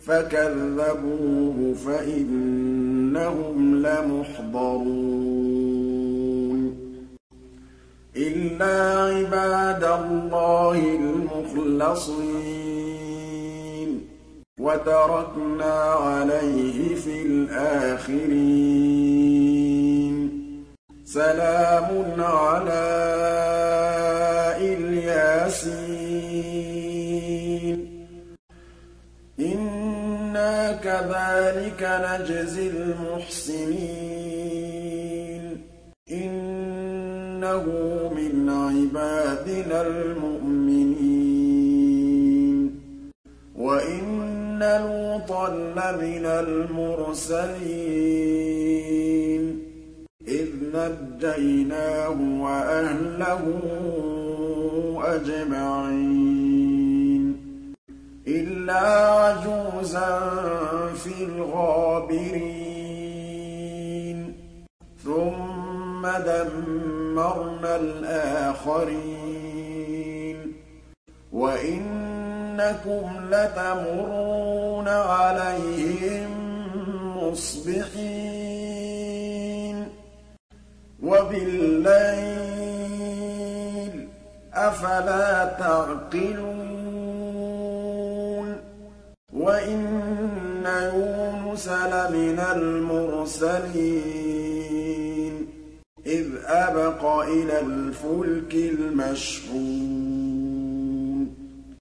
فكذبوه فإنهم لمحضرون إلا عباد الله المخلصين وتركنا عليه في الآخرين سلام على الياسين إنا كذلك نجزي المحسنين إنه من عبادنا المؤمنين وإن لوطا لمن المرسلين إذ نجيناه وأهله أجمعين إلا عجوزا في الغابرين ثم دمرنا الآخرين وإنكم لتمرون عليهم مصبحين وبالليل أفلا تعقلون وإن يونس لمن المرسلين إذ أبق إلى الفلك المشحون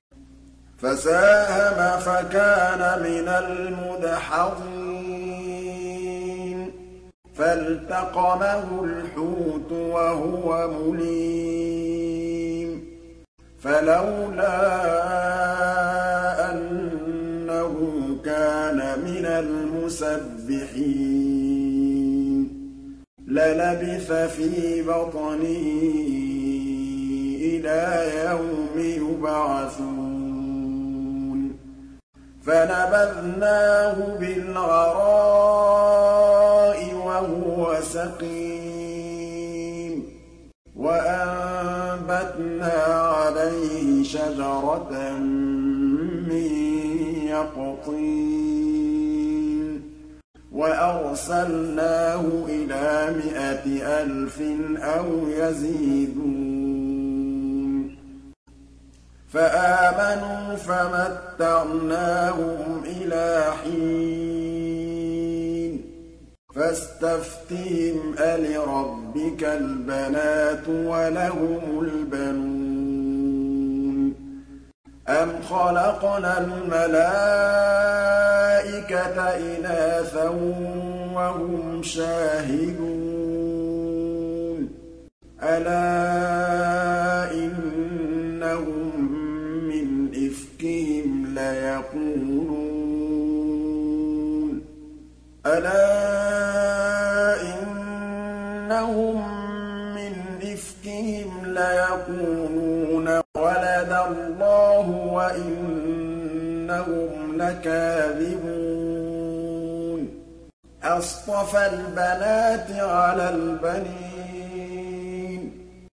فساهم فكان من المدحضين فالتقمه الحوت وهو مليم فلولا أنه كان من المسبحين للبث في بطنه إلى يوم يبعثون فنبذناه بالعراء وهو سقيم وأنبتنا عليه شجرة من يقطين وأرسلناه إلى 100,000 أو يزيدون فآمنوا فمتعناهم إلى حين فاستفتهم ألربك البنات ولهم البنون أم خلقنا الملائكة إناثا وهم شاهدون ألا إنهم من إفكهم ليقولون ألا إنهم من إفكهم ليقولون ولد الله وإنهم لكاذبون أصطفى البنات على البنين